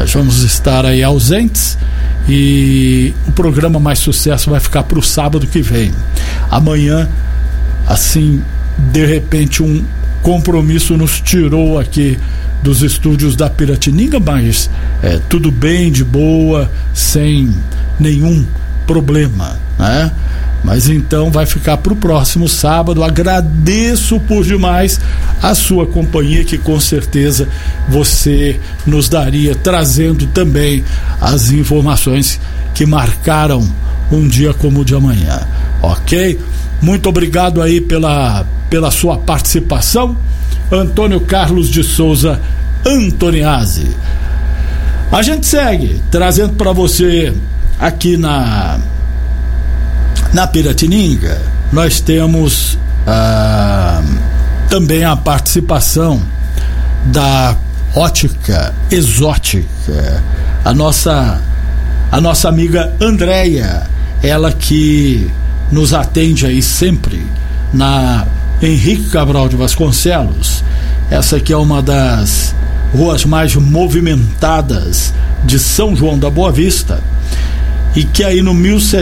Nós vamos estar aí ausentes e o programa Mais Sucesso vai ficar para o sábado que vem. Amanhã, assim, de repente um compromisso nos tirou aqui dos estúdios da Piratininga, mas tudo bem, de boa, sem nenhum problema, né? Mas então vai ficar para o próximo sábado. Agradeço por demais a sua companhia, que com certeza você nos daria, trazendo também as informações que marcaram um dia como o de amanhã, ok? Muito obrigado aí pela sua participação, Antônio Carlos de Souza Antoniazzi. A gente segue trazendo para você aqui na Piratininga. Nós temos também a participação da Ótica Exótica, a nossa amiga Andréia, ela que nos atende aí sempre na Henrique Cabral de Vasconcelos. Essa aqui é uma das ruas mais movimentadas de São João da Boa Vista, e que aí no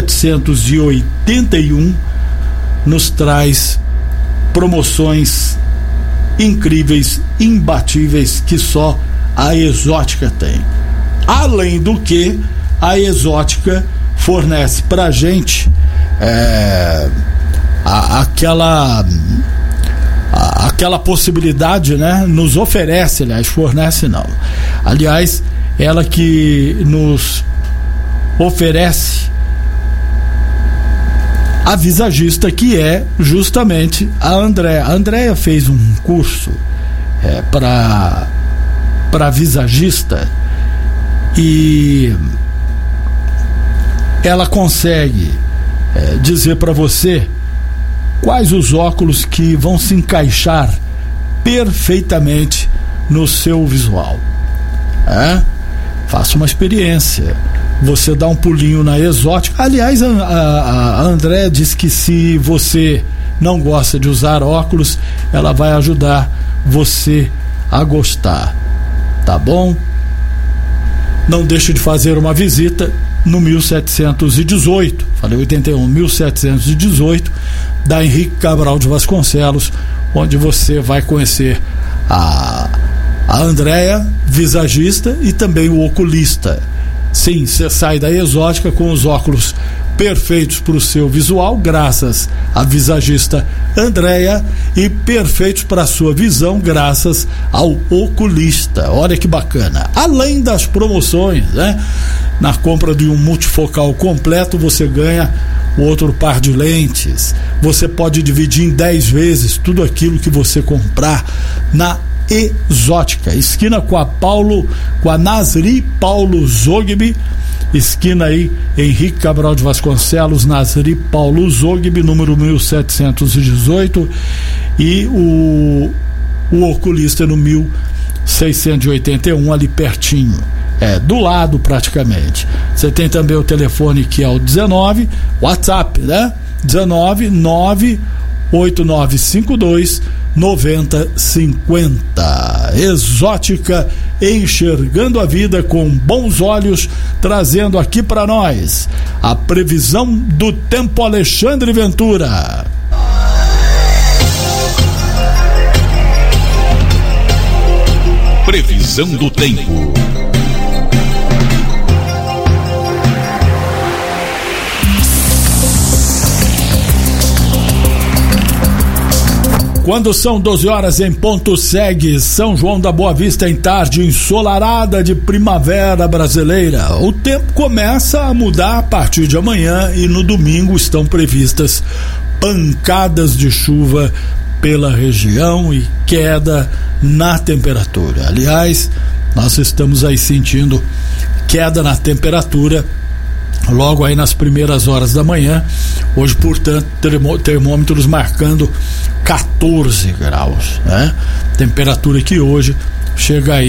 1781 nos traz promoções incríveis, imbatíveis, que só a Exótica tem. Além do que, a Exótica fornece pra gente aquela possibilidade, né? Nos oferece, aliás, fornece não. Aliás, ela que nos oferece a visagista, que é justamente a Andréia. A Andréia fez um curso para visagista e ela consegue dizer para você quais os óculos que vão se encaixar perfeitamente no seu visual. Faça uma experiência. Você dá um pulinho na Exótica. Aliás, a André diz que se você não gosta de usar óculos, ela vai ajudar você a gostar, tá bom? Não deixe de fazer uma visita no 1718, falei 81, 1718, da Henrique Cabral de Vasconcelos, onde você vai conhecer a Andréia, visagista, e também o oculista. Sim, você sai da Exótica com os óculos perfeitos para o seu visual, graças à visagista Andréia, e perfeitos para a sua visão, graças ao oculista. Olha que bacana. Além das promoções, né? Na compra de um multifocal completo, você ganha o outro par de lentes. Você pode dividir em 10 vezes tudo aquilo que você comprar na Exótica, esquina com a Nasri Paulo Zogby, esquina aí Henrique Cabral de Vasconcelos, Nasri Paulo Zogby, número 1718, e o oculista no 1681, ali pertinho, do lado praticamente. Você tem também o telefone, que é o 19, WhatsApp, né? 19 98952 9050. Exótica, enxergando a vida com bons olhos, trazendo aqui para nós a previsão do tempo. Alexandre Ventura. Previsão do tempo. Quando são 12 horas em ponto, segue São João da Boa Vista em tarde ensolarada de primavera brasileira. O tempo começa a mudar a partir de amanhã e no domingo estão previstas pancadas de chuva pela região e queda na temperatura. Aliás, nós estamos aí sentindo queda na temperatura logo aí nas primeiras horas da manhã. Hoje, portanto, termômetros marcando 14 graus, né? Temperatura que hoje chega aí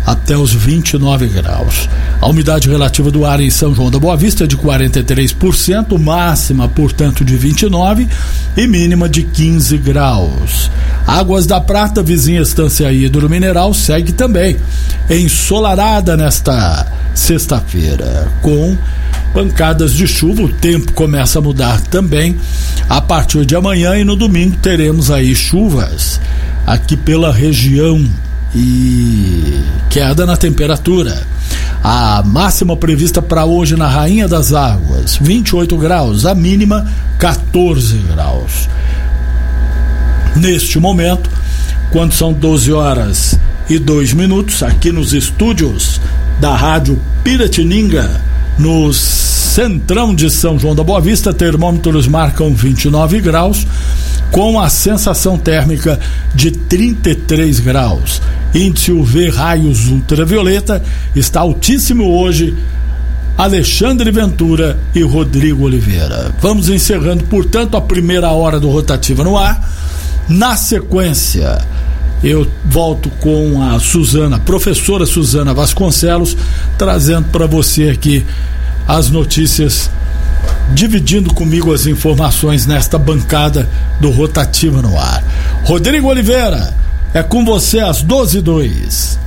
até os 29 graus. A umidade relativa do ar em São João da Boa Vista é de 43%, máxima, portanto, de 29 e mínima de 15 graus. Águas da Prata, vizinha Estância Hidromineral, segue também ensolarada nesta sexta-feira, com pancadas de chuva. O tempo começa a mudar também a partir de amanhã, e no domingo teremos aí chuvas aqui pela região e queda na temperatura. A máxima prevista para hoje na Rainha das Águas, 28 graus, a mínima 14 graus. Neste momento, quando são 12 horas e 2 minutos, aqui nos estúdios da Rádio Piratininga, no centrão de São João da Boa Vista, termômetros marcam 29 graus, com a sensação térmica de 33 graus. Índice UV raios ultravioleta está altíssimo hoje. Alexandre Ventura e Rodrigo Oliveira. Vamos encerrando, portanto, a primeira hora do Rotativa no ar. Na sequência, eu volto com a professora Suzana Vasconcelos, trazendo para você aqui as notícias, dividindo comigo as informações nesta bancada do Rotativa no ar. Rodrigo Oliveira, é com você às 12h02.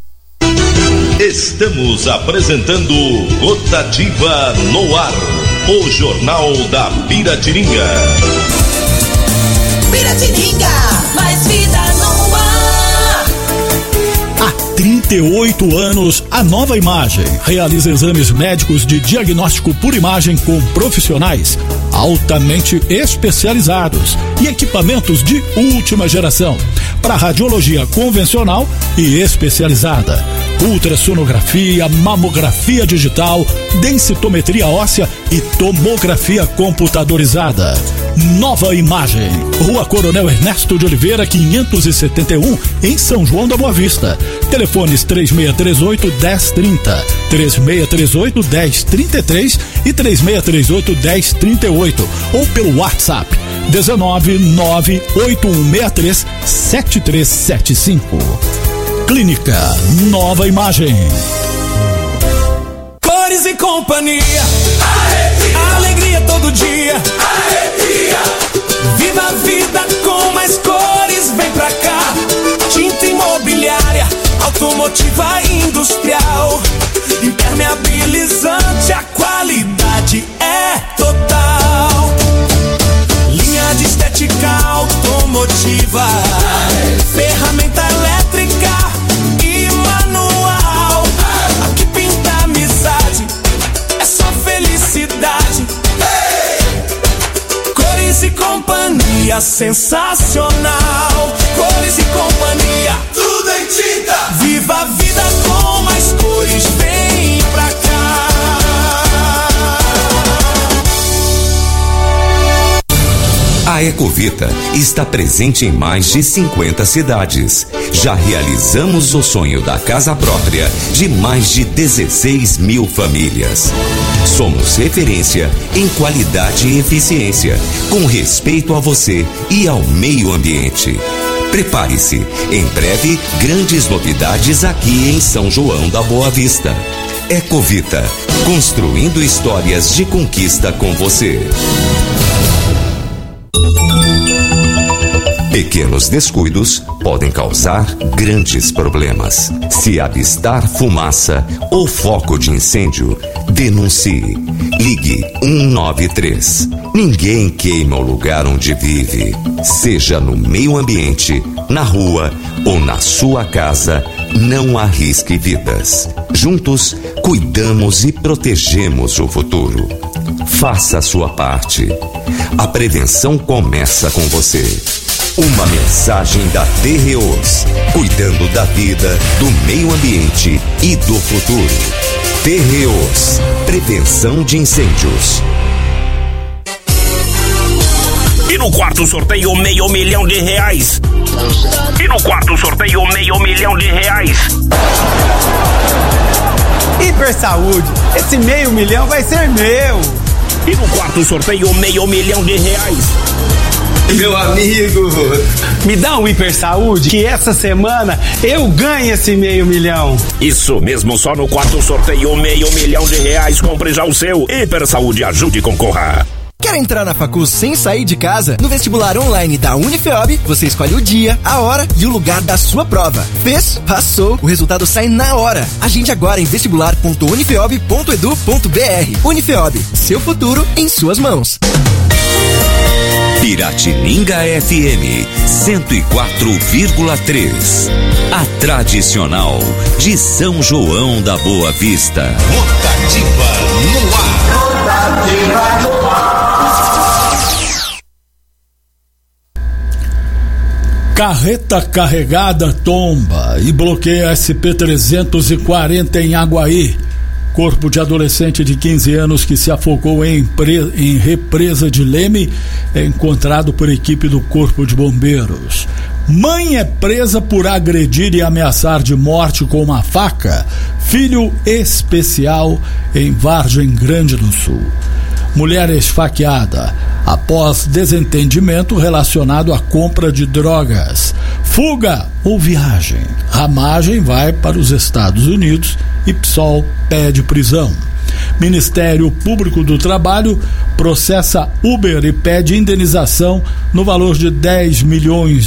Estamos apresentando Rotativa no ar, o Jornal da Piratininga. Piratininga, mais vida no ar. Há 38 anos, a Nova Imagem realiza exames médicos de diagnóstico por imagem com profissionais altamente especializados e equipamentos de última geração para radiologia convencional e especializada, ultrassonografia, mamografia digital, densitometria óssea e tomografia computadorizada. Nova Imagem, Rua Coronel Ernesto de Oliveira, 571, em São João da Boa Vista. Telefones 3638-1030, 3638-1033 e 3638-1038, ou pelo WhatsApp 19981637375. Clínica Nova Imagem. Cores e companhia, arrepia. Alegria todo dia, arrepia. Viva a vida com mais cores, vem pra cá. Tinta imobiliária, automotiva e industrial, impermeabilizante, a qualidade é total. Linha de estética automotiva, ferramenta elétrica e manual. Aqui pinta amizade, é só felicidade. Cores e companhia, sensacional. Cores e companhia, tudo em tinta. Viva a vida com mais cores, vem pra cá. A Ecovita está presente em mais de 50 cidades. Já realizamos o sonho da casa própria de mais de 16 mil famílias. Somos referência em qualidade e eficiência, com respeito a você e ao meio ambiente. Prepare-se, em breve, grandes novidades aqui em São João da Boa Vista. Ecovita, construindo histórias de conquista com você. Pequenos descuidos podem causar grandes problemas. Se avistar fumaça ou foco de incêndio, denuncie. Ligue 193. Ninguém queima o lugar onde vive. Seja no meio ambiente, na rua ou na sua casa, não arrisque vidas. Juntos, cuidamos e protegemos o futuro. Faça a sua parte. A prevenção começa com você. Uma mensagem da Terreos, cuidando da vida, do meio ambiente e do futuro. Terreos, prevenção de incêndios. E no quarto sorteio, R$500 mil. E no quarto sorteio, R$500 mil. Hiper Saúde, esse R$500 mil vai ser meu. E no quarto sorteio, R$500 mil. Meu amigo, me dá um Hiper Saúde que essa semana eu ganho esse R$500 mil. Isso mesmo, só no quarto sorteio R$500 mil. Compre já o seu. Hiper Saúde, ajude e concorra. Quer entrar na facul sem sair de casa? No vestibular online da Unifeob, você escolhe o dia, a hora e o lugar da sua prova. Fez? Passou. O resultado sai na hora. Agende agora em vestibular.unifeob.edu.br. Unifeob, seu futuro em suas mãos. Piratininga FM 104,3. A tradicional de São João da Boa Vista. Rotativa no ar. Rotativa no ar. Carreta carregada tomba e bloqueia SP-340 em Aguaí. Corpo de adolescente de 15 anos que se afogou em represa de Leme é encontrado por equipe do Corpo de Bombeiros. Mãe é presa por agredir e ameaçar de morte com uma faca filho especial em Vargem Grande do Sul. Mulher esfaqueada após desentendimento relacionado à compra de drogas. Fuga ou viagem. Ramagem vai para os Estados Unidos e PSOL pede prisão. Ministério Público do Trabalho processa Uber e pede indenização no valor de R$10 milhões.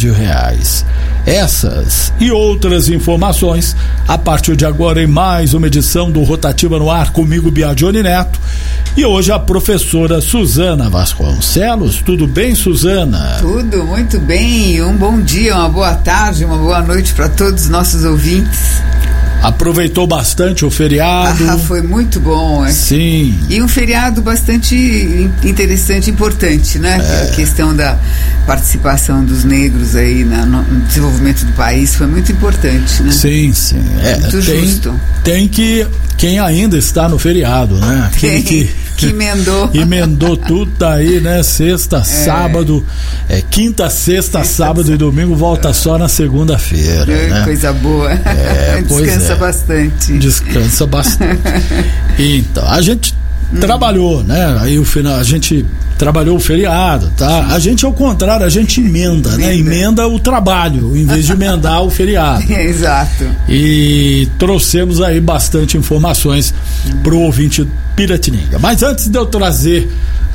Essas e outras informações a partir de agora em mais uma edição do Rotativa no Ar, comigo, Biagione Neto, e hoje a professora Suzana Vasconcelos. Tudo bem, Suzana? Tudo muito bem, um bom dia, uma boa tarde, uma boa noite para todos os nossos ouvintes. Aproveitou bastante o feriado? Foi muito bom, é? Sim. E um feriado bastante interessante, importante, né? A questão da participação dos negros aí no desenvolvimento do país foi muito importante, né? Sim, sim. Muito justo. Tem que, quem ainda está no feriado, né? Que emendou. Emendou tudo, tá aí, né? Sexta, sábado, quinta, sábado e domingo, volta só na segunda-feira, né? Coisa boa. Descansa bastante. Descansa bastante. Então, a gente trabalhou, né? Aí a gente trabalhou o feriado, tá? A gente, ao contrário, a gente emenda, né? Emenda o trabalho, em vez de emendar o feriado. Exato. E trouxemos aí bastante informações pro ouvinte Piratininga. Mas antes de eu trazer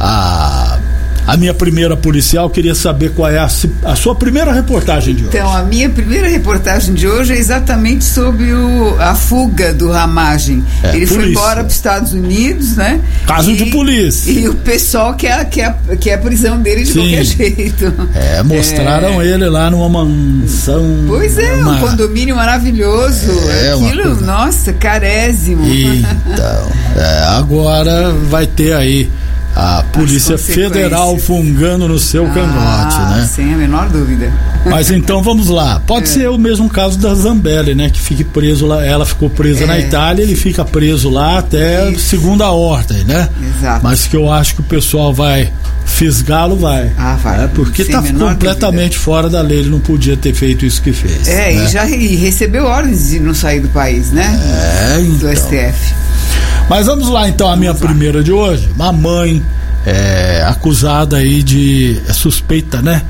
a minha primeira policial, queria saber qual é a sua primeira reportagem de hoje. Então, a minha primeira reportagem de hoje é exatamente sobre a fuga do Ramagem. Ele foi embora para os Estados Unidos, né? Caso de polícia. E o pessoal quer a prisão dele de qualquer jeito. Mostraram ele lá numa mansão. Pois é, um condomínio maravilhoso. Aquilo, nossa, carésimo. Então, agora vai ter aí a Polícia Federal fungando no seu cangote, né? Sem a menor dúvida. Mas então vamos lá. Pode ser o mesmo caso da Zambelli, né? Que fique preso lá. Ela ficou presa na Itália, ele fica preso lá até segunda ordem, né? Exato. Mas que eu acho que o pessoal vai fisgá-lo, vai. Vai. Porque tá completamente fora da lei. Ele não podia ter feito isso que fez. Né? E recebeu ordens de não sair do país, né? Então. Do STF. Mas vamos lá então, a minha primeira de hoje. Uma mãe acusada aí suspeita, né?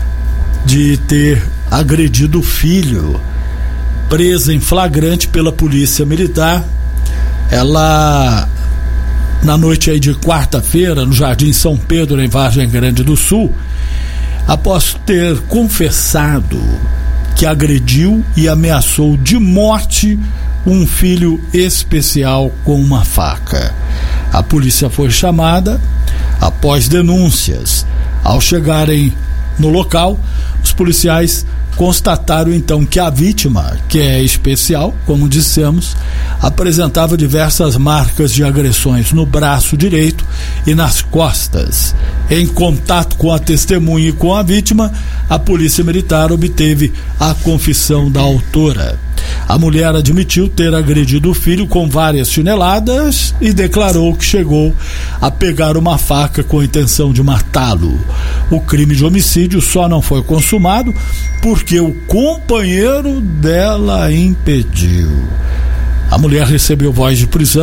De ter agredido o filho, presa em flagrante pela polícia militar. Ela, na noite aí de quarta-feira, no Jardim São Pedro, em Vargem Grande do Sul, após ter confessado que agrediu e ameaçou de morte um filho especial com uma faca. A polícia foi chamada após denúncias. Ao chegarem no local, os policiais constataram então que a vítima, que é especial, como dissemos, apresentava diversas marcas de agressões no braço direito e nas costas. Em contato com a testemunha e com a vítima, a polícia militar obteve a confissão da autora. A mulher admitiu ter agredido o filho com várias chineladas e declarou que chegou a pegar uma faca com a intenção de matá-lo. O crime de homicídio só não foi consumado porque o companheiro dela impediu. A mulher recebeu voz de prisão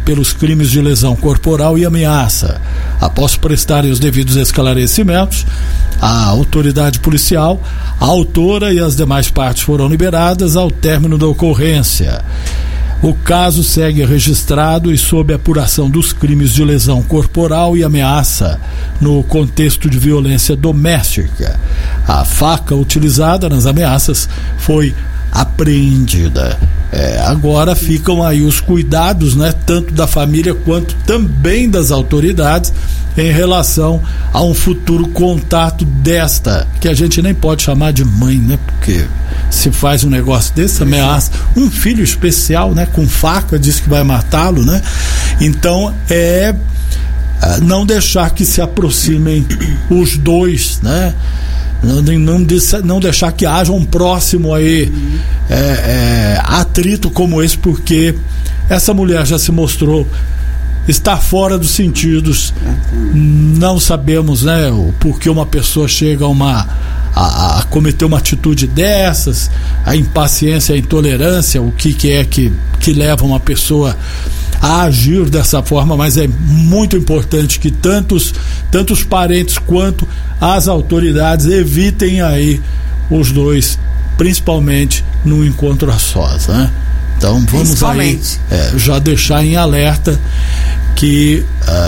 pelos crimes de lesão corporal e ameaça. Após prestarem os devidos esclarecimentos, a autoridade policial, a autora e as demais partes foram liberadas ao término da ocorrência. O caso segue registrado e sob apuração dos crimes de lesão corporal e ameaça no contexto de violência doméstica. A faca utilizada nas ameaças foi apreendida. Agora ficam aí os cuidados, né, tanto da família quanto também das autoridades em relação a um futuro contato desta, que a gente nem pode chamar de mãe, né, porque se faz um negócio desse, ameaça um filho especial, né, com faca, diz que vai matá-lo, né, então não deixar que se aproximem os dois, né, não deixar que haja um próximo aí atrito como esse, porque essa mulher já se mostrou estar fora dos sentidos. Não sabemos, né, o porquê uma pessoa chega a cometer uma atitude dessas, a impaciência, a intolerância, o que é que leva uma pessoa a agir dessa forma, mas é muito importante que tantos parentes quanto as autoridades evitem aí os dois, principalmente no encontro a sós, né? Então vamos aí já deixar em alerta que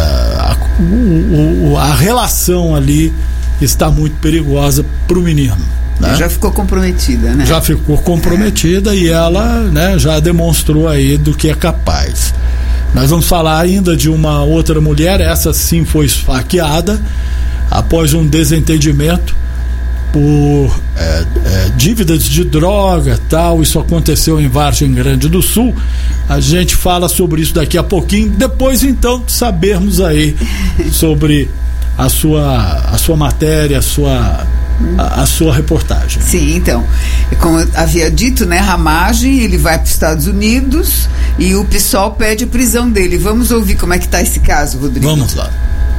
a relação ali está muito perigosa para o menino. Né? Já ficou comprometida, né? Já ficou comprometida e ela, né, já demonstrou aí do que é capaz. Nós vamos falar ainda de uma outra mulher, essa sim foi esfaqueada após um desentendimento por dívidas de droga, tal. Isso aconteceu em Vargem Grande do Sul. A gente fala sobre isso daqui a pouquinho, depois então de sabermos aí sobre a sua matéria, a sua reportagem. Sim, então, como eu havia dito, né, Ramagem, ele vai para os Estados Unidos e o PSOL pede a prisão dele. Vamos ouvir como é que está esse caso, Rodrigo. Vamos lá.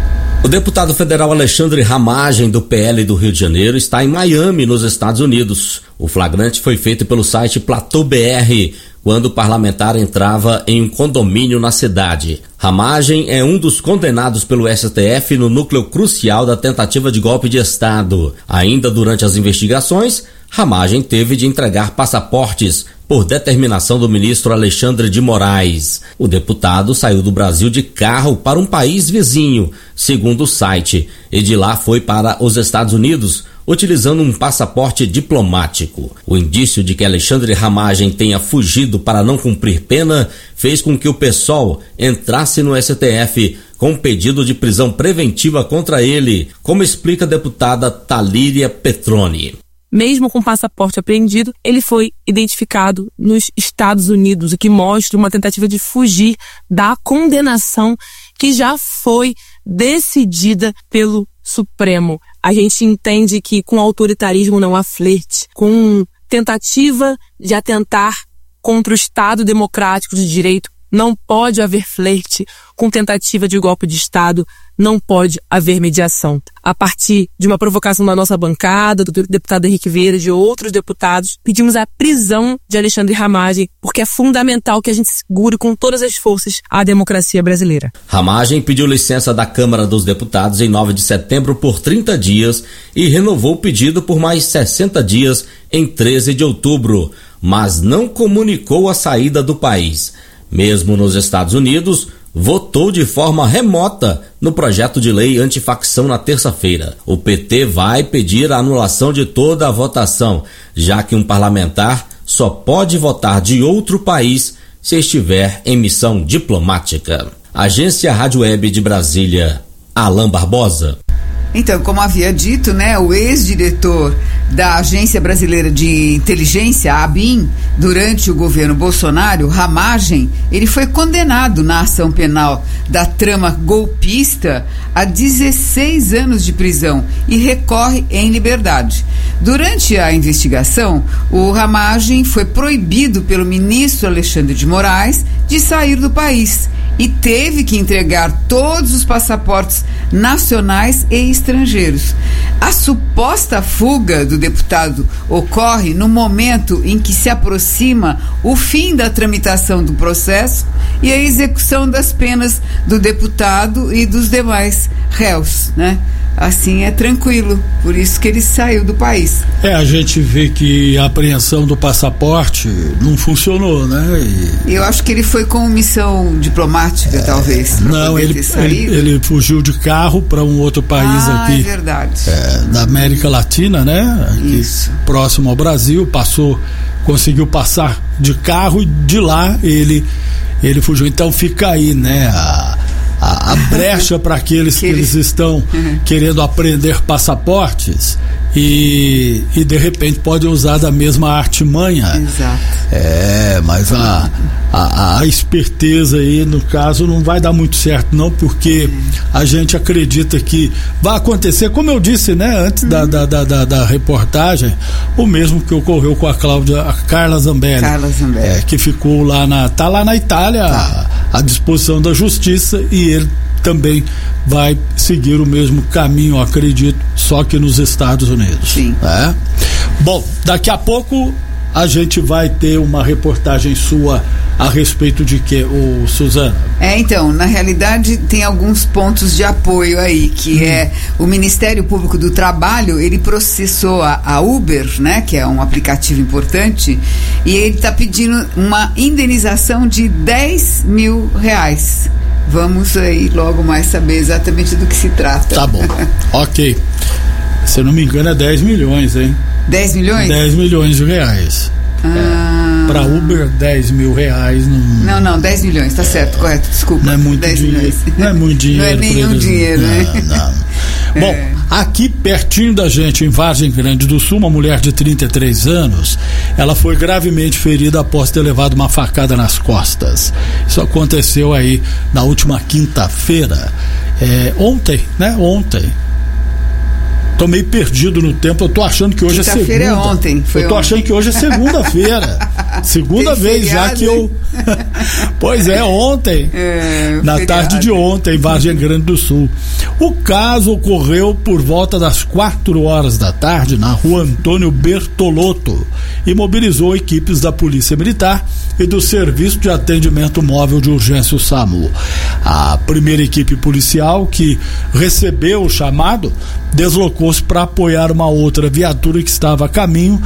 O deputado federal Alexandre Ramagem, do PL do Rio de Janeiro, está em Miami, nos Estados Unidos. O flagrante foi feito pelo site Platô BR, quando o parlamentar entrava em um condomínio na cidade. Ramagem é um dos condenados pelo STF no núcleo crucial da tentativa de golpe de Estado. Ainda durante as investigações, Ramagem teve de entregar passaportes por determinação do ministro Alexandre de Moraes. O deputado saiu do Brasil de carro para um país vizinho, segundo o site, e de lá foi para os Estados Unidos, utilizando um passaporte diplomático. O indício de que Alexandre Ramagem tenha fugido para não cumprir pena fez com que o PSOL entrasse no STF com um pedido de prisão preventiva contra ele, como explica a deputada Talíria Petroni. Mesmo com o passaporte apreendido, ele foi identificado nos Estados Unidos, o que mostra uma tentativa de fugir da condenação que já foi decidida pelo Supremo. A gente entende que com autoritarismo não há flerte, com tentativa de atentar contra o Estado democrático de direito não pode haver flerte, com tentativa de golpe de Estado não pode haver mediação. A partir de uma provocação da nossa bancada, do deputado Henrique Vieira, de outros deputados, pedimos a prisão de Alexandre Ramagem, porque é fundamental que a gente segure com todas as forças a democracia brasileira. Ramagem pediu licença da Câmara dos Deputados em 9 de setembro por 30 dias e renovou o pedido por mais 60 dias em 13 de outubro, mas não comunicou a saída do país. Mesmo nos Estados Unidos, votou de forma remota no projeto de lei antifacção na terça-feira. O PT vai pedir a anulação de toda a votação, já que um parlamentar só pode votar de outro país se estiver em missão diplomática. Agência Rádio Web de Brasília, Alain Barbosa. Então, como havia dito, né, o ex-diretor da Agência Brasileira de Inteligência, a ABIN, durante o governo Bolsonaro, Ramagem, ele foi condenado na ação penal da trama golpista a 16 anos de prisão e recorre em liberdade. Durante a investigação, o Ramagem foi proibido pelo ministro Alexandre de Moraes de sair do país e teve que entregar todos os passaportes nacionais e estrangeiros. A suposta fuga do deputado ocorre no momento em que se aproxima o fim da tramitação do processo e a execução das penas do deputado e dos demais réus, né? Assim é tranquilo, por isso que ele saiu do país. A gente vê que a apreensão do passaporte não funcionou, né? Eu acho que ele foi com missão diplomática, talvez. Não, ele fugiu de carro para um outro país aqui. É verdade. Da América Latina, né? Aqui, isso. Próximo ao Brasil, conseguiu passar de carro e de lá ele fugiu. Então fica aí, né? A brecha para aqueles que eles estão querendo aprender passaportes e de repente pode usar da mesma artimanha. Exato. Mas a esperteza aí, no caso, não vai dar muito certo, não, porque a gente acredita que vai acontecer, como eu disse, né, antes da reportagem, o mesmo que ocorreu com a Carla Zambelli. Que ficou lá tá lá na Itália, à disposição da justiça, e ele também vai seguir o mesmo caminho, acredito, só que nos Estados Unidos. Sim. Bom, daqui a pouco a gente vai ter uma reportagem sua a respeito de quê, Suzana? Então, na realidade tem alguns pontos de apoio aí, que é o Ministério Público do Trabalho, ele processou a Uber, né, que é um aplicativo importante, e ele está pedindo uma indenização de R$10 mil. Vamos aí logo mais saber exatamente do que se trata. Tá bom, ok. Se eu não me engano é 10 milhões, hein? 10 milhões? 10 milhões de reais. Para Uber, 10 mil reais. Não, 10 milhões, tá certo, correto, desculpa. Não é muito 10 dinheiro. Milhões. Não é muito dinheiro. Não é nenhum dinheiro, né? Não. Bom, aqui pertinho da gente, em Vargem Grande do Sul, uma mulher de 33 anos, ela foi gravemente ferida após ter levado uma facada nas costas. Isso aconteceu aí na última quinta-feira. Ontem. Tô meio perdido no tempo, eu tô achando que hoje é segunda. Quinta-feira é ontem. Eu tô achando que hoje é segunda-feira. Segunda vez já que eu... Pois é, ontem. Na tarde de ontem, em Vargem Grande do Sul. O caso ocorreu por volta das 4 horas da tarde, na rua Antônio Bertolotto, e mobilizou equipes da Polícia Militar e do Serviço de Atendimento Móvel de Urgência, o SAMU. A primeira equipe policial que recebeu o chamado deslocou-se para apoiar uma outra viatura que estava a caminho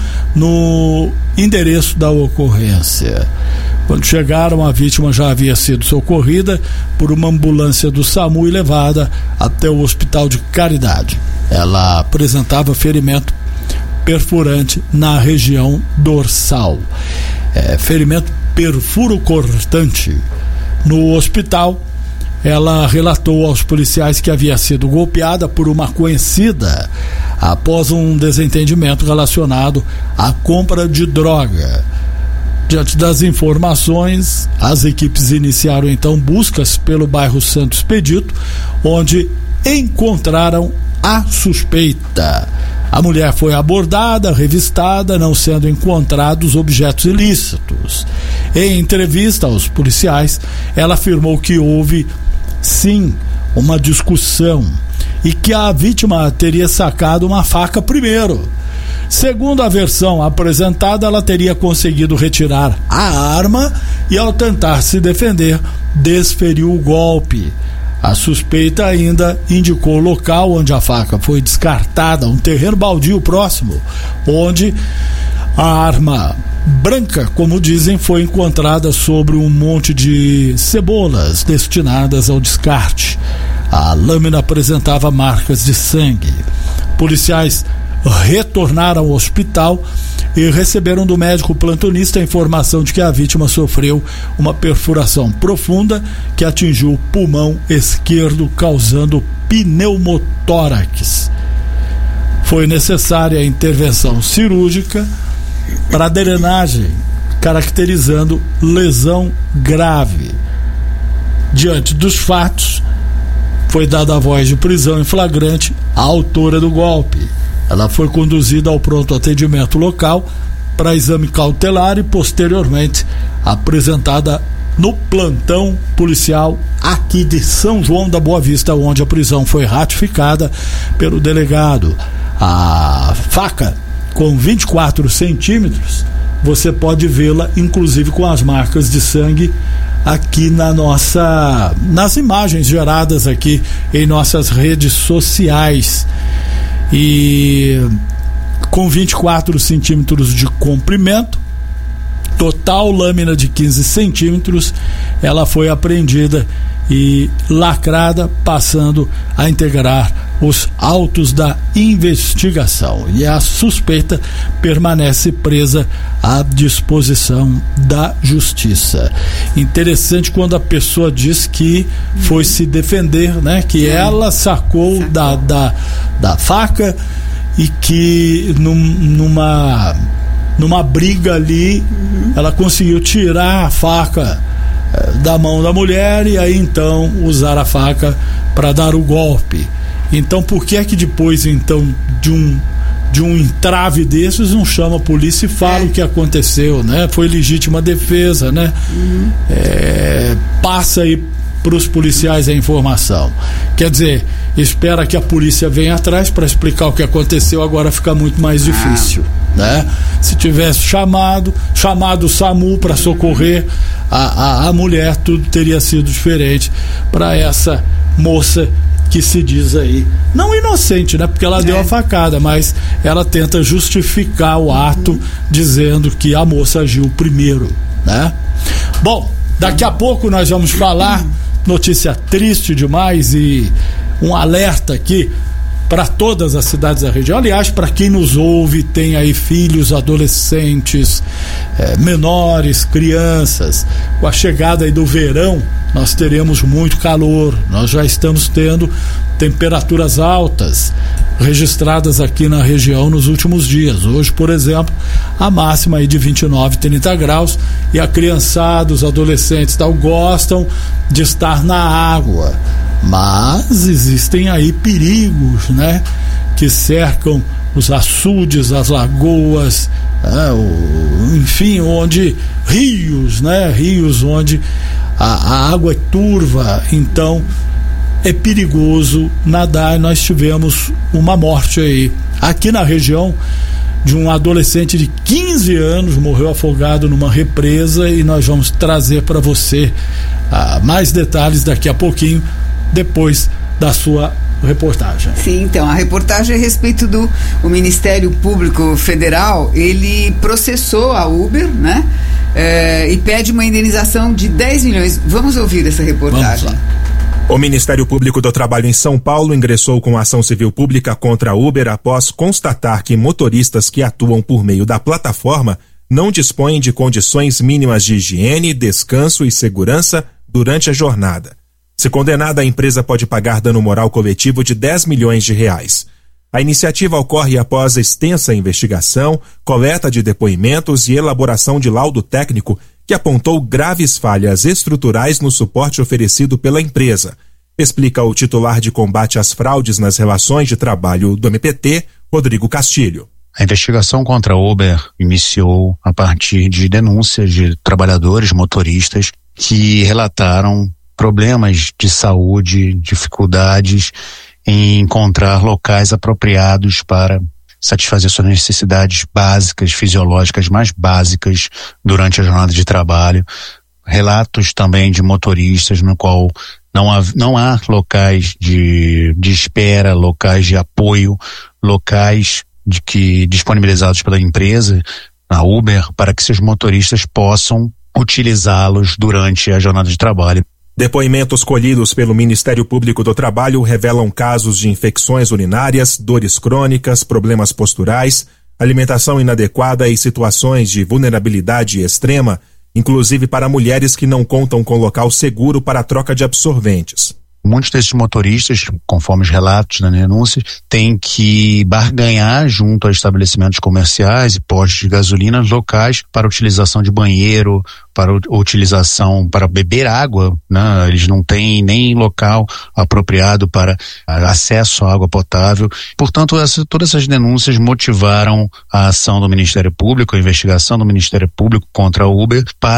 no endereço da ocorrência. Quando chegaram, a vítima já havia sido socorrida por uma ambulância do SAMU e levada até o Hospital de Caridade. Ela apresentava ferimento perfurante na região dorsal. Ferimento perfuro-cortante. No hospital, ela relatou aos policiais que havia sido golpeada por uma conhecida após um desentendimento relacionado à compra de droga. Diante das informações, as equipes iniciaram então buscas pelo bairro Santo Expedito, onde encontraram a suspeita. A mulher foi abordada, revistada, não sendo encontrados objetos ilícitos. Em entrevista aos policiais, ela afirmou que houve, sim, uma discussão e que a vítima teria sacado uma faca primeiro. Segundo a versão apresentada, ela teria conseguido retirar a arma e, ao tentar se defender, desferiu o golpe. A suspeita ainda indicou o local onde a faca foi descartada, um terreno baldio próximo, onde a arma branca, como dizem, foi encontrada sobre um monte de cebolas destinadas ao descarte. A lâmina apresentava marcas de sangue. Policiais retornaram ao hospital e receberam do médico plantonista a informação de que a vítima sofreu uma perfuração profunda que atingiu o pulmão esquerdo, causando pneumotórax. Foi necessária a intervenção cirúrgica para drenagem, caracterizando lesão grave. Diante dos fatos, foi dada a voz de prisão em flagrante à autora do golpe. Ela foi conduzida ao pronto atendimento local para exame cautelar e posteriormente apresentada no plantão policial aqui de São João da Boa Vista, onde a prisão foi ratificada pelo delegado. A faca com 24 centímetros, você pode vê-la inclusive com as marcas de sangue aqui nas imagens geradas aqui em nossas redes sociais. E com 24 centímetros de comprimento, total lâmina de 15 centímetros, ela foi apreendida e lacrada, passando a integrar os autos da investigação. E a suspeita permanece presa à disposição da justiça. Interessante quando a pessoa diz que foi se defender, né? Que ela sacou da faca e que numa briga ali, ela conseguiu tirar a faca da mão da mulher e aí então usar a faca para dar o golpe. Então por que é que depois então de um entrave desses não chama a polícia e fala o que aconteceu, né? Foi legítima defesa, né? Passa aí para os policiais a informação. Quer dizer, espera que a polícia venha atrás para explicar o que aconteceu, agora fica muito mais difícil, né? Se tivesse chamado o SAMU para socorrer a mulher, tudo teria sido diferente para essa moça que se diz aí, não inocente, né? Porque ela deu a facada, mas ela tenta justificar o ato dizendo que a moça agiu primeiro, né? Bom, daqui a pouco nós vamos falar, notícia triste demais e um alerta aqui para todas as cidades da região. Aliás, para quem nos ouve, tem aí filhos, adolescentes, menores, crianças. Com a chegada aí do verão, nós teremos muito calor. Nós já estamos tendo temperaturas altas registradas aqui na região nos últimos dias. Hoje, por exemplo, a máxima aí de 29, 30 graus, e a criançada, os adolescentes tal, gostam de estar na água. Mas existem aí perigos, né, que cercam os açudes, as lagoas, enfim, onde rios, né, rios onde a água é turva, então é perigoso nadar. E nós tivemos uma morte aí aqui na região de um adolescente de 15 anos, morreu afogado numa represa, e nós vamos trazer para você mais detalhes daqui a pouquinho, depois da sua reportagem. Sim, então, a reportagem é a respeito do Ministério Público Federal. Ele processou a Uber, né? E pede uma indenização de 10 milhões. Vamos ouvir essa reportagem. Vamos lá. O Ministério Público do Trabalho em São Paulo ingressou com ação civil pública contra a Uber após constatar que motoristas que atuam por meio da plataforma não dispõem de condições mínimas de higiene, descanso e segurança durante a jornada. Se condenada, a empresa pode pagar dano moral coletivo de 10 milhões de reais. A iniciativa ocorre após extensa investigação, coleta de depoimentos e elaboração de laudo técnico que apontou graves falhas estruturais no suporte oferecido pela empresa, explica o titular de combate às fraudes nas relações de trabalho do MPT, Rodrigo Castilho. A investigação contra a Uber iniciou a partir de denúncias de trabalhadores motoristas que relataram problemas de saúde, dificuldades em encontrar locais apropriados para satisfazer suas necessidades básicas, fisiológicas mais básicas durante a jornada de trabalho. Relatos também de motoristas no qual não há locais de espera, locais de apoio, locais disponibilizados pela empresa, a Uber, para que seus motoristas possam utilizá-los durante a jornada de trabalho. Depoimentos colhidos pelo Ministério Público do Trabalho revelam casos de infecções urinárias, dores crônicas, problemas posturais, alimentação inadequada e situações de vulnerabilidade extrema, inclusive para mulheres que não contam com local seguro para a troca de absorventes. Muitos desses motoristas, conforme os relatos na denúncia, têm que barganhar junto a estabelecimentos comerciais e postos de gasolina locais para utilização de banheiro, para utilização para beber água, né? Eles não têm nem local apropriado para acesso à água potável. Portanto, todas essas denúncias motivaram a ação do Ministério Público, a investigação do Ministério Público contra a Uber, para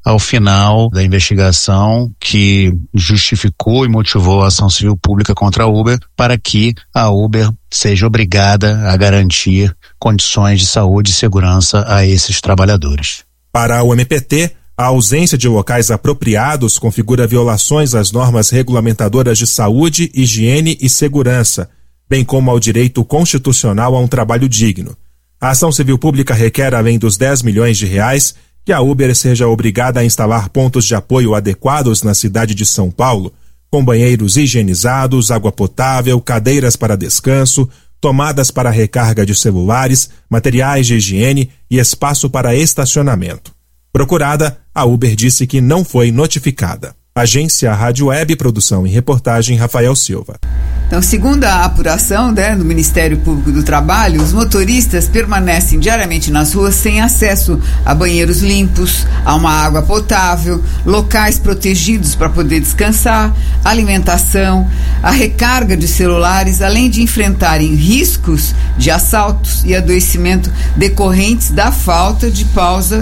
ao final da investigação que justificou e motivou a ação civil pública contra a Uber para que a Uber seja obrigada a garantir condições de saúde e segurança a esses trabalhadores. Para o MPT, a ausência de locais apropriados configura violações às normas regulamentadoras de saúde, higiene e segurança, bem como ao direito constitucional a um trabalho digno. A ação civil pública requer, além dos 10 milhões de reais, que a Uber seja obrigada a instalar pontos de apoio adequados na cidade de São Paulo, com banheiros higienizados, água potável, cadeiras para descanso, tomadas para recarga de celulares, materiais de higiene e espaço para estacionamento. Procurada, a Uber disse que não foi notificada. Agência Rádio Web, produção e reportagem Rafael Silva. Então, segundo a apuração do Ministério Público do Trabalho, os motoristas permanecem diariamente nas ruas sem acesso a banheiros limpos, a uma água potável, locais protegidos para poder descansar, alimentação, a recarga de celulares, além de enfrentarem riscos de assaltos e adoecimento decorrentes da falta de pausas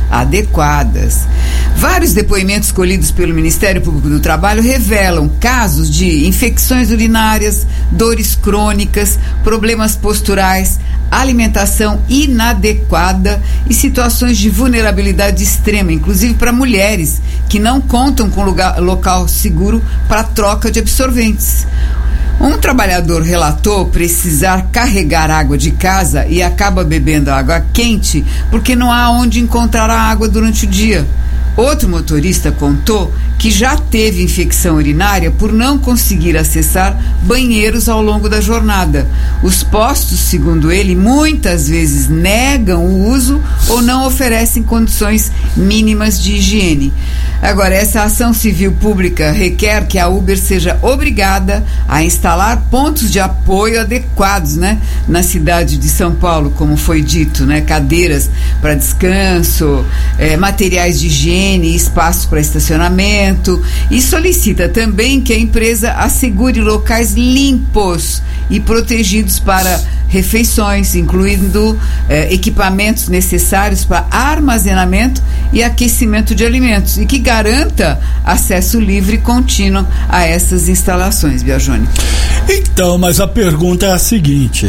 adequadas. Vários depoimentos colhidos pelo Ministério Público do Trabalho revelam casos de infecções urinárias, dores crônicas, problemas posturais, alimentação inadequada e situações de vulnerabilidade extrema, inclusive para mulheres que não contam com local seguro para troca de absorventes. Um trabalhador relatou precisar carregar água de casa e acaba bebendo água quente porque não há onde encontrar a água durante o dia. Outro motorista contou que já teve infecção urinária por não conseguir acessar banheiros ao longo da jornada. Os postos, segundo ele, muitas vezes negam o uso ou não oferecem condições mínimas de higiene. Agora, essa ação civil pública requer que a Uber seja obrigada a instalar pontos de apoio adequados, na cidade de São Paulo, como foi dito, cadeiras para descanso, materiais de higiene, espaço para estacionamento, e solicita também que a empresa assegure locais limpos e protegidos para refeições, incluindo equipamentos necessários para armazenamento e aquecimento de alimentos, e que garanta acesso livre e contínuo a essas instalações, Biagione. Então, mas a pergunta é a seguinte,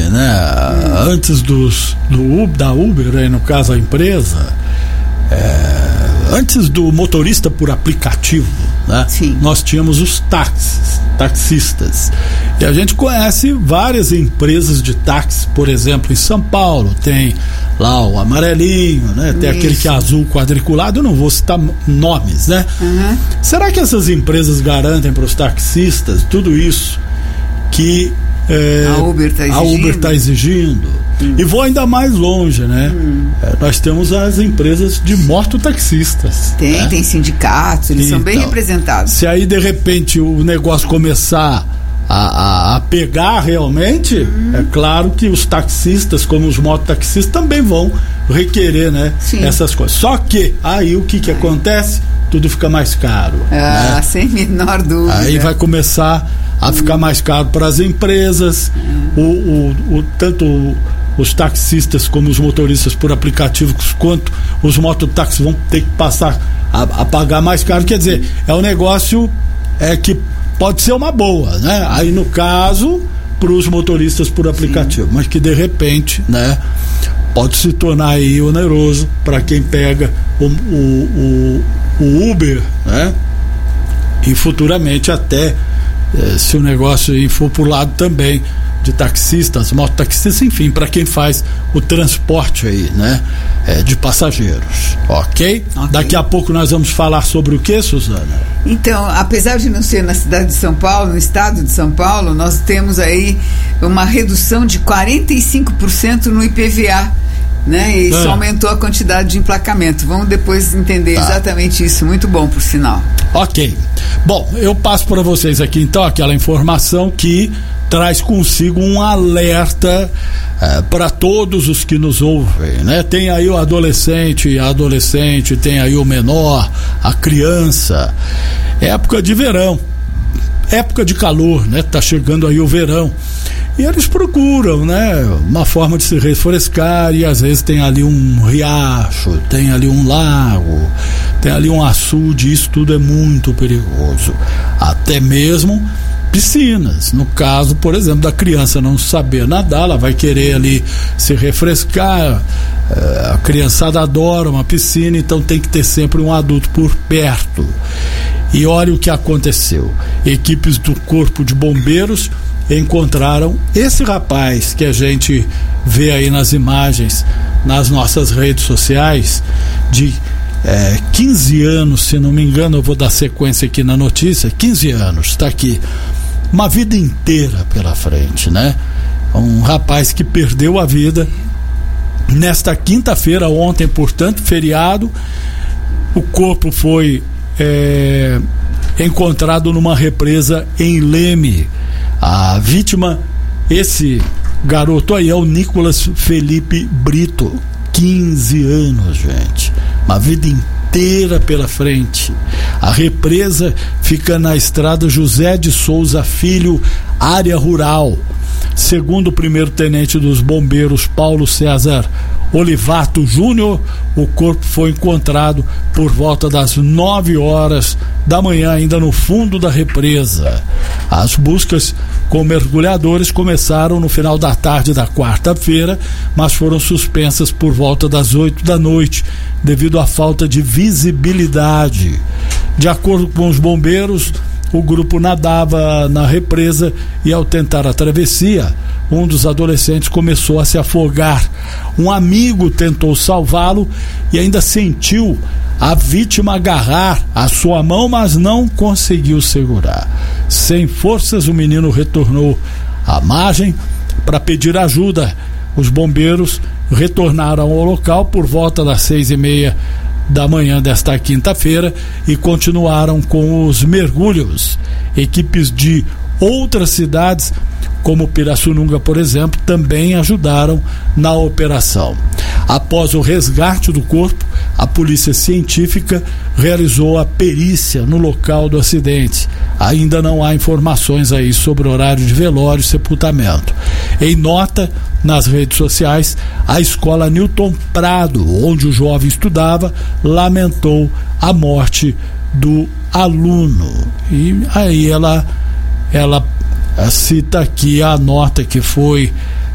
antes da Uber, aí no caso a empresa, antes do motorista por aplicativo, nós tínhamos os taxistas. E a gente conhece várias empresas de táxi, por exemplo, em São Paulo, tem lá o amarelinho, tem aquele que é azul quadriculado, eu não vou citar nomes, Uhum. Será que essas empresas garantem para os taxistas tudo isso que a Uber está exigindo? E vou ainda mais longe, nós temos as empresas de mototaxistas. Tem sindicatos, eles são bem representados. Se aí de repente o negócio começar a pegar realmente, é claro que os taxistas, como os mototaxistas, também vão requerer, essas coisas. Só que aí o que acontece? Tudo fica mais caro. Sem menor dúvida. Aí vai começar a ficar mais caro para as empresas, tanto os taxistas como os motoristas por aplicativos, quanto os mototáxis vão ter que passar a pagar mais caro. Quer dizer, é um negócio que pode ser uma boa, Aí no caso, para os motoristas por aplicativo, mas que de repente, pode se tornar aí oneroso para quem pega o Uber, e futuramente até se o negócio for pro lado também de taxistas, mototaxistas, enfim, para quem faz o transporte aí, de passageiros, ok? Daqui a pouco nós vamos falar sobre o que, Suzana? Então, apesar de não ser na cidade de São Paulo, no estado de São Paulo, nós temos aí uma redução de 45% no IPVA, e isso aumentou a quantidade de emplacamento. Vamos depois entender exatamente isso. Muito bom, por sinal. Ok. Bom, eu passo para vocês aqui então aquela informação que traz consigo um alerta para todos os que nos ouvem, Tem aí o adolescente, tem aí o menor, a criança. Época de verão, época de calor, Tá chegando aí o verão. E eles procuram, uma forma de se refrescar, e às vezes tem ali um riacho, tem ali um lago, tem ali um açude, isso tudo é muito perigoso. Até mesmo piscinas, no caso, por exemplo, da criança não saber nadar, ela vai querer ali se refrescar, a criançada adora uma piscina, então tem que ter sempre um adulto por perto. E olha o que aconteceu, equipes do Corpo de Bombeiros encontraram esse rapaz que a gente vê aí nas imagens, nas nossas redes sociais, de 15 anos, se não me engano, eu vou dar sequência aqui na notícia, 15 anos, está aqui, uma vida inteira pela frente, né? Um rapaz que perdeu a vida nesta quinta-feira, ontem, portanto, feriado. O corpo foi encontrado numa represa em Leme. A vítima, esse garoto aí, é o Nicolas Felipe Brito, 15 anos, gente, uma vida inteira pela frente. A represa fica na estrada José de Souza Filho, área rural. Segundo o primeiro-tenente dos bombeiros Paulo César Olivato Júnior, o corpo foi encontrado por volta das 9 horas da manhã, ainda no fundo da represa. As buscas com mergulhadores começaram no final da tarde da quarta-feira, mas foram suspensas por volta das 8 da noite, devido à falta de visibilidade. De acordo com os bombeiros, o grupo nadava na represa e, ao tentar a travessia, um dos adolescentes começou a se afogar. Um amigo tentou salvá-lo e ainda sentiu a vítima agarrar a sua mão, mas não conseguiu segurar. Sem forças, o menino retornou à margem para pedir ajuda. Os bombeiros retornaram ao local por volta das 6:30 da manhã desta quinta-feira e continuaram com os mergulhos. Equipes de outras cidades, como Pirassununga, por exemplo, também ajudaram na operação. Após o resgate do corpo, a polícia científica realizou a perícia no local do acidente. Ainda não há informações aí sobre o horário de velório e sepultamento. Em nota nas redes sociais, a escola Newton Prado, onde o jovem estudava, lamentou a morte do aluno. E aí ela cita aqui a nota que foi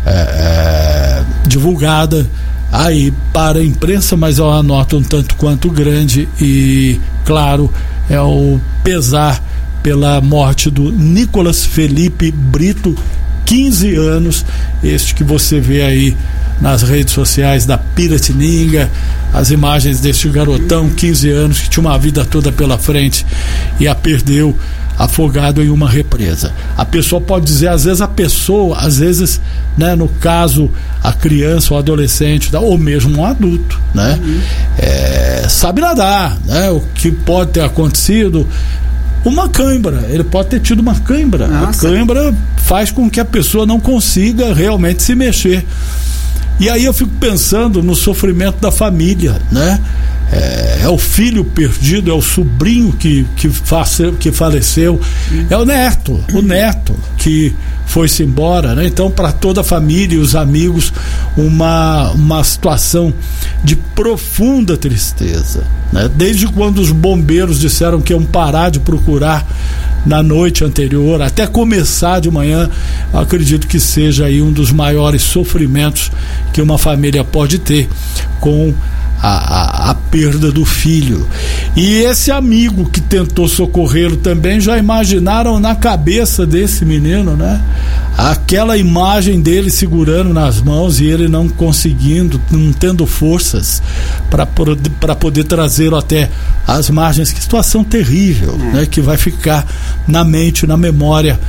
divulgada aí para a imprensa, mas é uma nota um tanto quanto grande e, claro, é o pesar pela morte do Nicolas Felipe Brito, 15 anos, este que você vê aí nas redes sociais da Piratininga, as imagens deste garotão, 15 anos, que tinha uma vida toda pela frente e a perdeu afogado em uma represa. A pessoa pode dizer, às vezes, né, no caso, a criança, o adolescente, ou mesmo um adulto, né, sabe nadar, né, o que pode ter acontecido, uma cãibra, ele pode ter tido uma cãibra. Nossa. A cãibra faz com que a pessoa não consiga realmente se mexer. E aí eu fico pensando no sofrimento da família, né? É o filho perdido, é o sobrinho que faleceu, é o neto que foi-se embora, né? Então, para toda a família e os amigos, uma situação de profunda tristeza, né? Desde quando os bombeiros disseram que iam parar de procurar na noite anterior, até começar de manhã, acredito que seja aí um dos maiores sofrimentos que uma família pode ter com a perda do filho. E esse amigo que tentou socorrê-lo também, já imaginaram na cabeça desse menino, né? Aquela imagem dele segurando nas mãos e ele não conseguindo, não tendo forças para poder trazê-lo até as margens. Que situação terrível, né? Que vai ficar na mente, na memória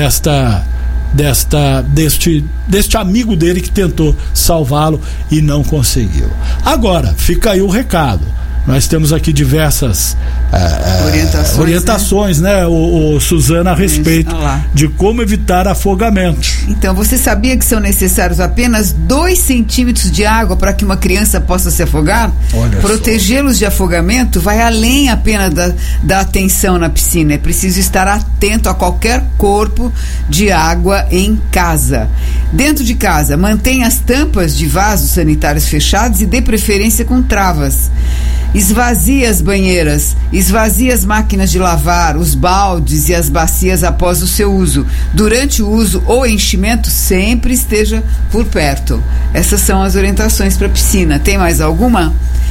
deste amigo dele que tentou salvá-lo e não conseguiu. Agora, fica aí o recado. Nós temos aqui diversas orientações, né, Suzana, a respeito de como evitar afogamentos. Então, você sabia que são necessários apenas 2 centímetros de água para que uma criança possa se afogar? Protegê-los de afogamento vai além apenas da atenção na piscina. É preciso estar atento a qualquer corpo de água em casa. Dentro de casa, mantenha as tampas de vasos sanitários fechados e dê preferência com travas. Esvazie as banheiras, esvazie as máquinas de lavar, os baldes e as bacias após o seu uso. Durante o uso ou enchimento, sempre esteja por perto. Essas são as orientações para a piscina. Tem mais alguma?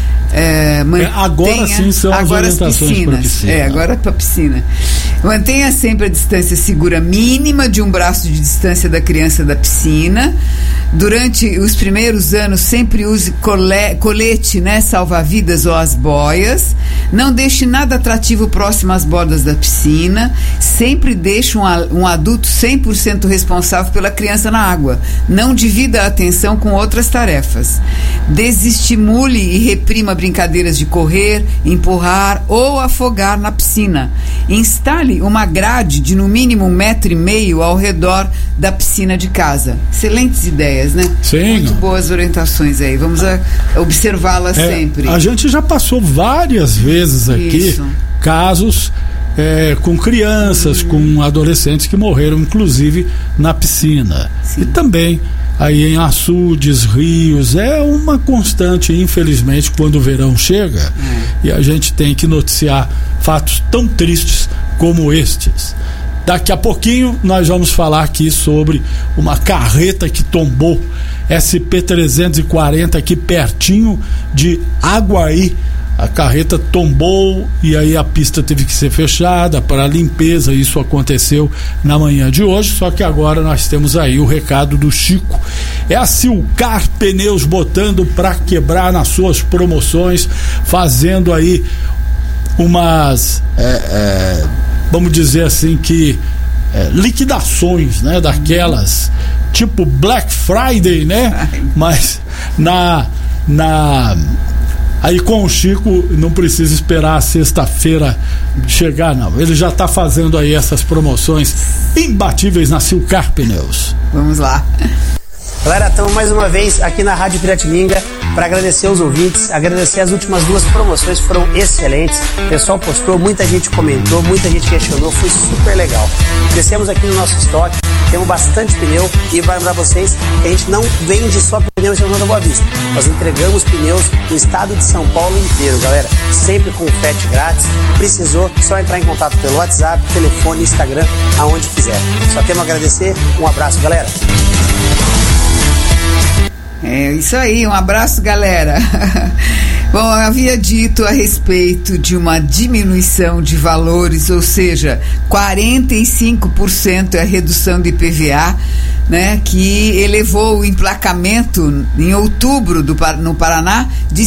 Agora sim são as orientações para a piscina. Agora para a piscina. Mantenha sempre a distância segura mínima de um braço de distância da criança da piscina. Durante os primeiros anos, sempre use colete, né, salva-vidas ou as boias. Não deixe nada atrativo próximo às bordas da piscina. Sempre deixe um adulto 100% responsável pela criança na água. Não divida a atenção com outras tarefas. Desestimule e reprima brincadeiras de correr, empurrar ou afogar na piscina. Instale uma grade de no mínimo 1,5 m ao redor da piscina de casa. Excelentes ideias, né? Sim. Muito boas orientações aí. Vamos observá-las sempre. A gente já passou várias vezes aqui casos com crianças, com adolescentes que morreram, inclusive, na piscina. Sim. E também aí em açudes, rios, é uma constante, infelizmente, quando o verão chega e a gente tem que noticiar fatos tão tristes como estes. Daqui a pouquinho nós vamos falar aqui sobre uma carreta que tombou, SP-340, aqui pertinho de Aguaí. A carreta tombou e aí a pista teve que ser fechada para limpeza. Isso aconteceu na manhã de hoje, só que agora nós temos aí o recado do Chico. É a Silcar Pneus botando para quebrar nas suas promoções, fazendo aí umas vamos dizer assim que liquidações, né, daquelas tipo Black Friday, né? Mas aí com o Chico não precisa esperar a sexta-feira chegar, não. Ele já está fazendo aí essas promoções imbatíveis na Silcar Pneus. Vamos lá. Galera, estamos mais uma vez aqui na Rádio Piratininga para agradecer os ouvintes, agradecer as últimas 2 promoções, foram excelentes. O pessoal postou, muita gente comentou, muita gente questionou, foi super legal. Descemos aqui no nosso estoque, temos bastante pneu e vai lembrar vocês que a gente não vende só pneus em São João da Boa Vista. Nós entregamos pneus no estado de São Paulo inteiro, galera. Sempre com frete grátis. Precisou, só entrar em contato pelo WhatsApp, telefone, Instagram, aonde quiser. Só temos a agradecer. Um abraço, galera. É isso aí, um abraço, galera. Bom, eu havia dito a respeito de uma diminuição de valores, ou seja, 45% é a redução de IPVA, né, que elevou o emplacamento em outubro no Paraná de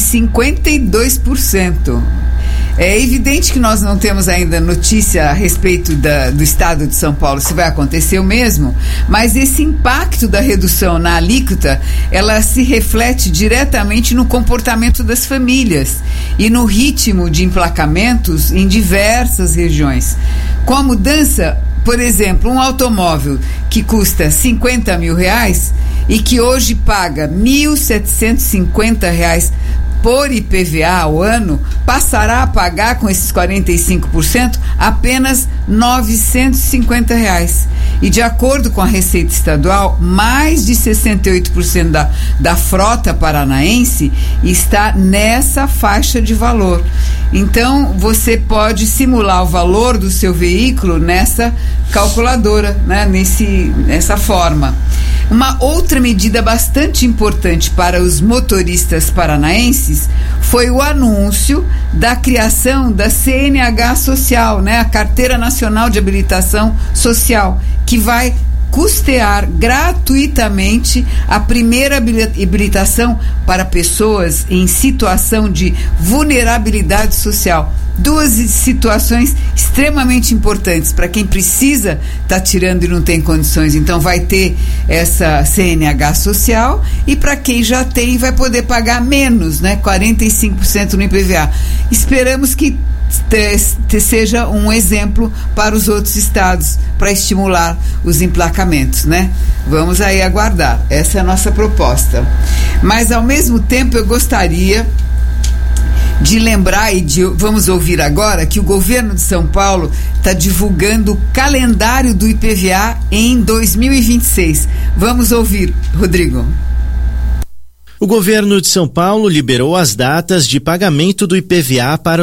52%. É evidente que nós não temos ainda notícia a respeito do estado de São Paulo, se vai acontecer o mesmo, mas esse impacto da redução na alíquota, ela se reflete diretamente no comportamento das famílias e no ritmo de emplacamentos em diversas regiões. Com a mudança, por exemplo, um automóvel que custa R$50 mil e que hoje paga R$1.750 por IPVA ao ano, passará a pagar com esses 45% apenas R$950. E de acordo com a Receita Estadual, mais de 68% da frota paranaense está nessa faixa de valor. Então, você pode simular o valor do seu veículo nessa calculadora, né? Nessa forma. Uma outra medida bastante importante para os motoristas paranaenses foi o anúncio da criação da CNH Social, né? A Carteira Nacional de Habilitação Social, que vai custear gratuitamente a primeira habilitação para pessoas em situação de vulnerabilidade social. 2 situações extremamente importantes para quem precisa tá tirando e não tem condições. Então vai ter essa CNH social, e para quem já tem vai poder pagar menos, né? 45% no IPVA. Esperamos que seja um exemplo para os outros estados, para estimular os emplacamentos, né? Vamos aí aguardar, essa é a nossa proposta. Mas ao mesmo tempo eu gostaria de lembrar vamos ouvir agora que o governo de São Paulo está divulgando o calendário do IPVA em 2026. Vamos ouvir, Rodrigo. O governo de São Paulo liberou as datas de pagamento do IPVA para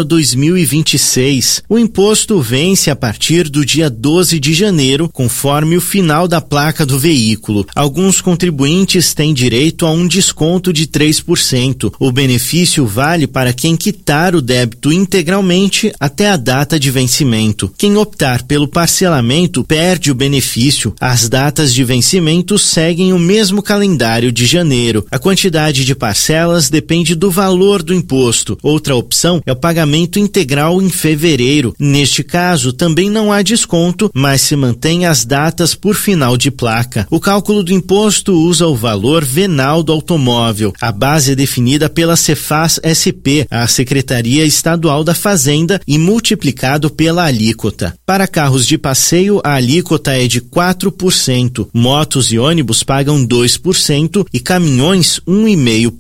2026. O imposto vence a partir do dia 12 de janeiro, conforme o final da placa do veículo. Alguns contribuintes têm direito a um desconto de 3%. O benefício vale para quem quitar o débito integralmente até a data de vencimento. Quem optar pelo parcelamento perde o benefício. As datas de vencimento seguem o mesmo calendário de janeiro. A quantidade de parcelas depende do valor do imposto. Outra opção é o pagamento integral em fevereiro. Neste caso, também não há desconto, mas se mantém as datas por final de placa. O cálculo do imposto usa o valor venal do automóvel. A base é definida pela Cefaz-SP, a Secretaria Estadual da Fazenda, e multiplicado pela alíquota. Para carros de passeio, a alíquota é de 4%. Motos e ônibus pagam 2% e caminhões 1,5%.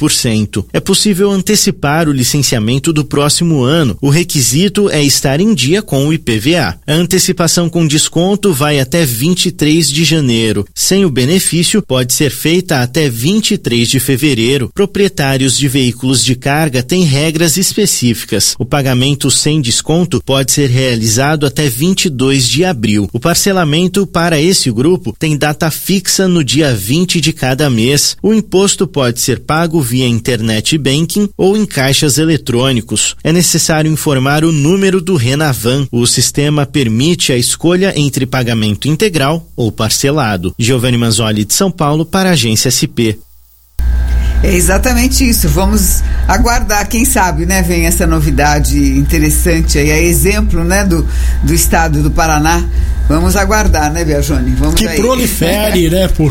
É possível antecipar o licenciamento do próximo ano. O requisito é estar em dia com o IPVA. A antecipação com desconto vai até 23 de janeiro. Sem o benefício, pode ser feita até 23 de fevereiro. Proprietários de veículos de carga têm regras específicas. O pagamento sem desconto pode ser realizado até 22 de abril. O parcelamento para esse grupo tem data fixa no dia 20 de cada mês. O imposto pode ser pago via internet banking ou em caixas eletrônicos. É necessário informar o número do Renavan. O sistema permite a escolha entre pagamento integral ou parcelado. Giovanni Manzoli, de São Paulo, para a Agência SP. É exatamente isso, vamos aguardar, quem sabe, né, vem essa novidade interessante aí, é exemplo, né, do estado do Paraná. Vamos aguardar, né, Biagione? Vamos que aí. Prolifere, né, por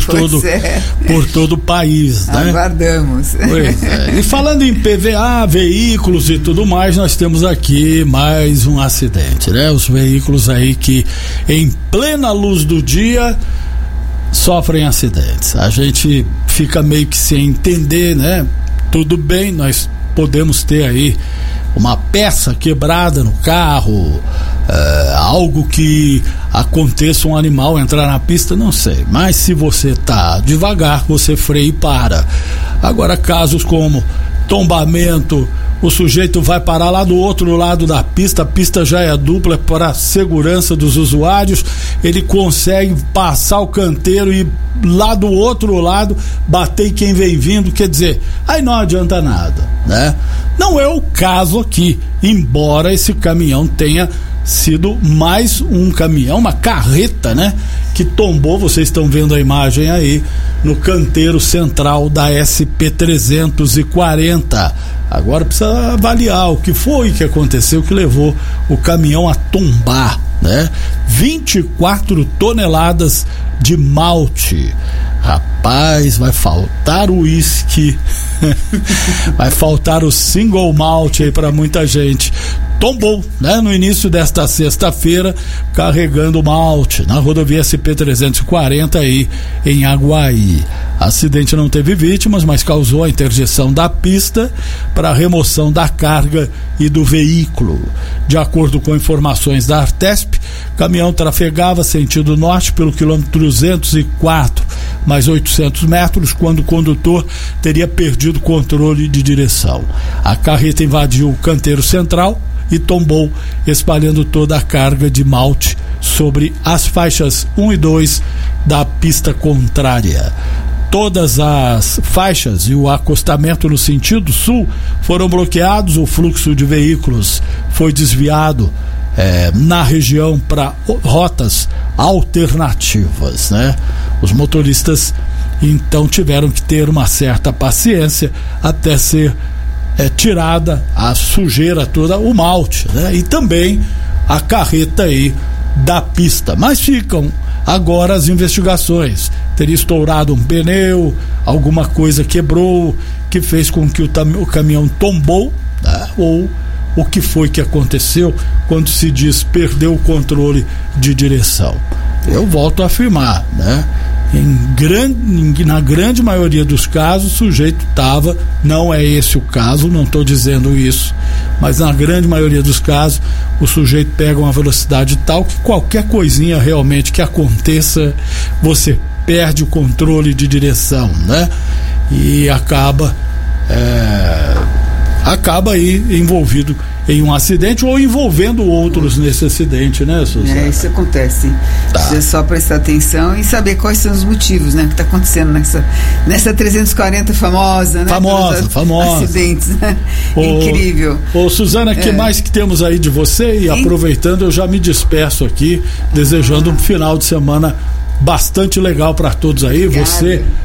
todo o país, né? Aguardamos. Pois é. E falando em PVA, veículos e tudo mais, nós temos aqui mais um acidente, né? Os veículos aí que em plena luz do dia sofrem acidentes. A gente fica meio que sem entender, né? Tudo bem, nós podemos ter aí uma peça quebrada no carro, algo que aconteça, um animal entrar na pista, não sei, mas se você tá devagar, você freia e para. Agora, casos como tombamento, o sujeito vai parar lá do outro lado da pista, a pista já é dupla para a segurança dos usuários, ele consegue passar o canteiro e lá do outro lado bater em quem vem vindo, quer dizer, aí não adianta nada, né? Não é o caso aqui, embora esse caminhão tenha sido mais um caminhão, uma carreta, né? Que tombou, vocês estão vendo a imagem aí, no canteiro central da SP-340. Agora precisa avaliar o que foi que aconteceu, que levou o caminhão a tombar, né? 24 toneladas de malte. Rapaz, vai faltar o uísque, vai faltar o single malt aí para muita gente. Tombou, né, no início desta sexta-feira, carregando malte na rodovia SP-340 aí em Aguaí. Acidente não teve vítimas, mas causou a interdição da pista para remoção da carga e do veículo. De acordo com informações da Artesp, o caminhão trafegava sentido norte pelo quilômetro 204, mais 800 metros, quando o condutor teria perdido o controle de direção. A carreta invadiu o canteiro central e tombou, espalhando toda a carga de malte sobre as faixas 1 e 2 da pista contrária. Todas as faixas e o acostamento no sentido sul foram bloqueados, o fluxo de veículos foi desviado na região para rotas alternativas, né? Os motoristas então tiveram que ter uma certa paciência até ser tirada a sujeira toda, o malte, né? E também a carreta aí da pista. Mas ficam agora as investigações. Teria estourado um pneu, alguma coisa quebrou, que fez com que o caminhão tombou, né? Ou o que foi que aconteceu quando se diz perdeu o controle de direção. Eu volto a afirmar, né? Na grande maioria dos casos o sujeito estava, não é esse o caso, não estou dizendo isso, mas na grande maioria dos casos o sujeito pega uma velocidade tal que qualquer coisinha realmente que aconteça, você perde o controle de direção, né? E acaba aí envolvido em um acidente ou envolvendo outros nesse acidente, né, Suzana? Isso acontece. Tá. Precisa só prestar atenção e saber quais são os motivos, né, que está acontecendo nessa 340 famosa, né? Famosa. Acidentes, né? Incrível. Ô, Suzana, o que mais que temos aí de você? E aproveitando, eu já me despeço aqui, desejando um final de semana bastante legal para todos aí. Obrigada. Você